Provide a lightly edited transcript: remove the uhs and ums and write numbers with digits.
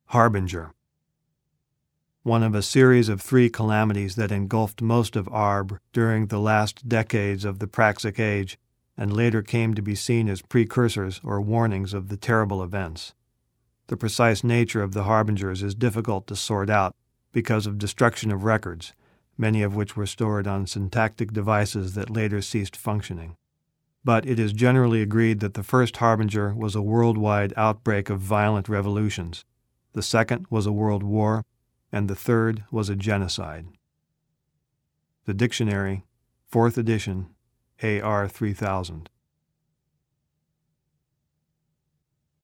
Harbinger. One of a series of 3 calamities that engulfed most of Arbre during the last decades of the Praxic Age and later came to be seen as precursors or warnings of the terrible events. The precise nature of the harbingers is difficult to sort out because of destruction of records, many of which were stored on syntactic devices that later ceased functioning. But it is generally agreed that the first harbinger was a worldwide outbreak of violent revolutions, the second was a world war, and the third was a genocide. The Dictionary, 4th edition, AR 3000.